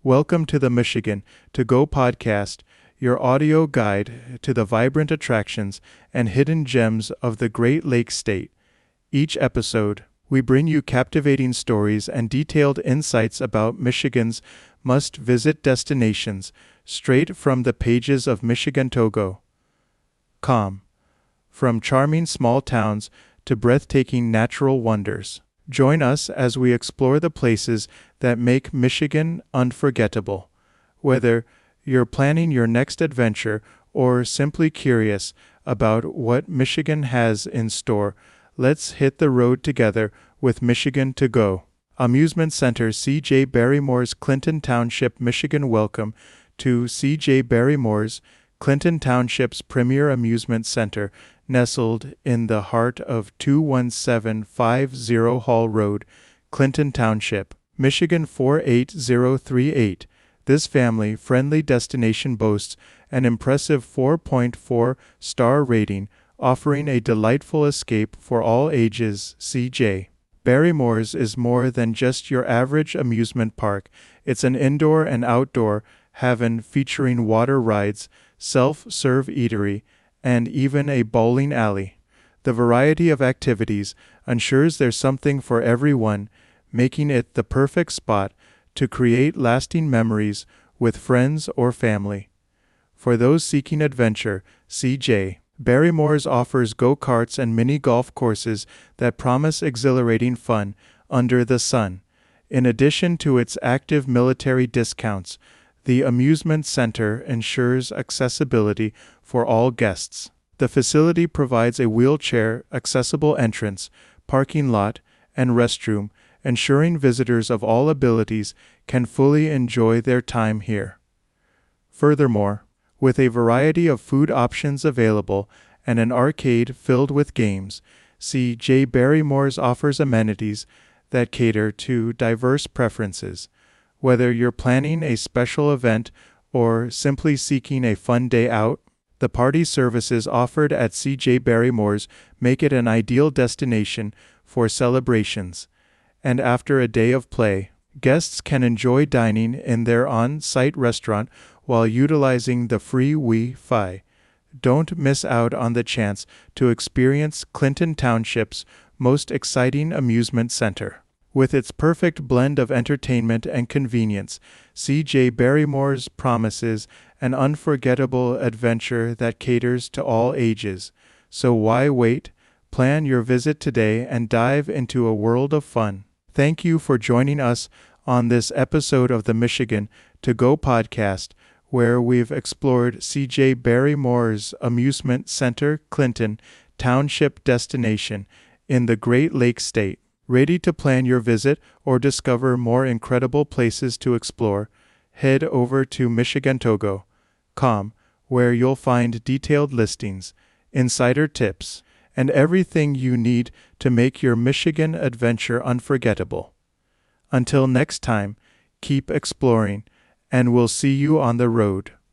Welcome to the Michigan to Go podcast, your audio guide to the vibrant attractions and hidden gems of the Great Lakes State. Each episode, we bring you captivating stories and detailed insights about Michigan's must-visit destinations straight from the pages of MichiganToGo.com. From charming small towns to breathtaking natural wonders. Join us as we explore the places that make Michigan unforgettable. Whether you're planning your next adventure or simply curious about what Michigan has in store, let's hit the road together with Michigan to Go. Amusement Center C.J. Barrymore's Clinton Township, Michigan. Welcome to C.J. Barrymore's Clinton Township's premier amusement center, nestled in the heart of 21750 Hall Road, Clinton Township, Michigan 48038. This family-friendly destination boasts an impressive 4.4-star rating, offering a delightful escape for all ages. C.J. Barrymore's is more than just your average amusement park. It's an indoor and outdoor haven featuring water rides, self-serve eatery, and even a bowling alley. The variety of activities ensures there's something for everyone, making it the perfect spot to create lasting memories with friends or family. For those seeking adventure, C.J. Barrymore's offers go-karts and mini golf courses that promise exhilarating fun under the sun. In addition to its active military discounts, the amusement center ensures accessibility for all guests. The facility provides a wheelchair-accessible entrance, parking lot, and restroom, ensuring visitors of all abilities can fully enjoy their time here. Furthermore, with a variety of food options available and an arcade filled with games, C.J. Barrymore's offers amenities that cater to diverse preferences. Whether you're planning a special event or simply seeking a fun day out, the party services offered at C.J. Barrymore's make it an ideal destination for celebrations. And after a day of play, guests can enjoy dining in their on-site restaurant while utilizing the free Wi-Fi. Don't miss out on the chance to experience Clinton Township's most exciting amusement center. With its perfect blend of entertainment and convenience, C.J. Barrymore's promises an unforgettable adventure that caters to all ages. So why wait? Plan your visit today and dive into a world of fun. Thank you for joining us on this episode of the Michigan to Go podcast, where we've explored C.J. Barrymore's Amusement Center Clinton Township destination in the Great Lakes State. Ready to plan your visit or discover more incredible places to explore? Head over to MichiganToGo.com, where you'll find detailed listings, insider tips, and everything you need to make your Michigan adventure unforgettable. Until next time, keep exploring, and we'll see you on the road.